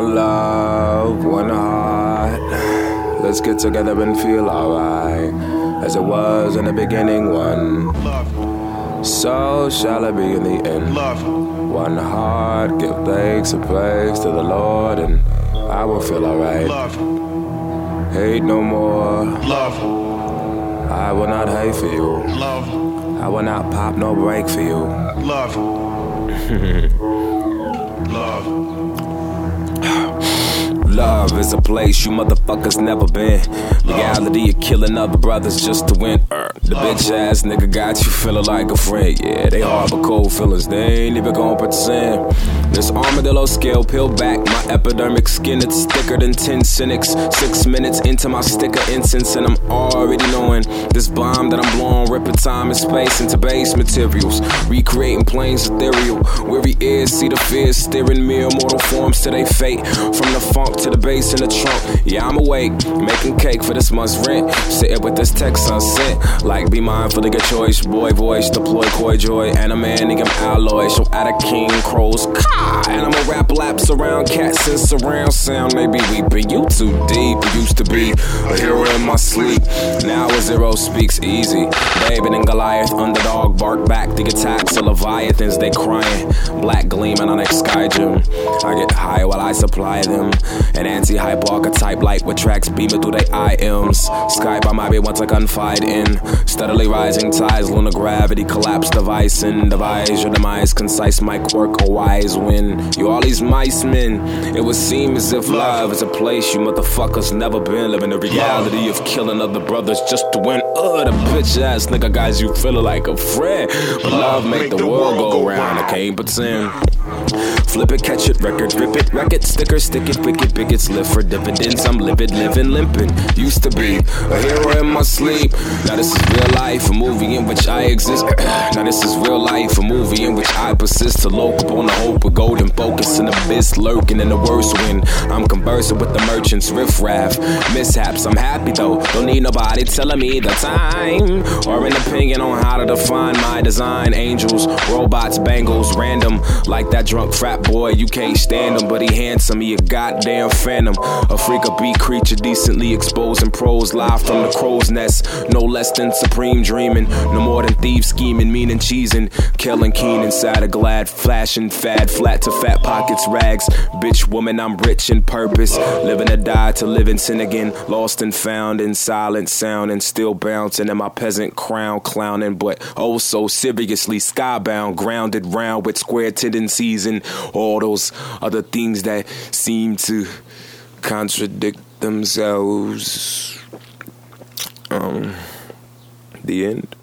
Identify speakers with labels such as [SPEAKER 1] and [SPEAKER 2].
[SPEAKER 1] One love, one heart. Let's get together and feel alright, as it was in the beginning. One love, so shall it be in the end. Love, one heart, give thanks and praise to the Lord, and I will feel alright. Love, hate no more. Love, I will not hate for you. Love, I will not pop no break for you. Love, love. Love is a place you motherfuckers never been. Reality of killing other brothers just to win. The bitch ass nigga got you feeling like a friend. Yeah, they harbor cold feelings, they ain't even gon' pretend. This armadillo scale peeled back my epidermic skin. It's thicker than 10 cynics. 6 minutes into my sticker incense, and I'm already knowing this bomb that I'm blowing, ripping time and space into base materials, recreating planes ethereal. Weary ears see the fears steering mere mortal forms to they fate. From the funk to the bass in the trunk. Yeah, I'm awake, making cake for this month's rent. Sitting with this text sunset. Like, be mindful of your choice. Boy voice, deploy coy joy. And a man, nigga, alloy. Show out a king, crows. And I'ma rap laps around cats and surround sound. Maybe weeping, you too deep. Used to be a hero in my sleep. Now a zero speaks easy. David and Goliath, underdog, bark back the attacks of Leviathans. They crying, black gleaming on next sky gym. I get high while I supply them. An anti-hype archetype light with tracks beaming through they IMs. Skype I might be once I confide in. Steadily rising tides, lunar gravity, collapse device and devise your demise. Concise mic work, a wise win. You all these mice men. It would seem as if love is a place you motherfuckers never been. Living the reality of killing other brothers just to win. The bitch ass nigga guys you feeling like a friend. But love make the world go round. I can't pretend. Flip it, catch it, record, rip it, wreck it, sticker, stick it, wicked, bigots live for dividends. I'm livid, living, limping. Used to be a hero in my sleep. Now this is real life, a movie in which I exist. Now this is real life, a movie in which I persist to loke upon the hope of golden focus and abyss lurking in the worst wind. I'm conversing with the merchants, riffraff, mishaps. I'm happy though, don't need nobody telling me the time or an opinion on how to define my design. Angels, robots, bangles, random like that drunk frat boy. You can't stand him, but he handsome. He a goddamn phantom, a freak of beat creature, decently exposing pros live from the crow's nest. No less than supreme dreaming, no more than thieves scheming, meaning cheesing, killing keen inside a glad flashing fad, flat to fat pockets, rags. Bitch woman, I'm rich in purpose, living to die to live in sin again, lost and found in silent sound and still bouncing in my peasant crown, clowning, but oh so seriously skybound, grounded round with square tendencies and all those other things that seem to contradict themselves. The end.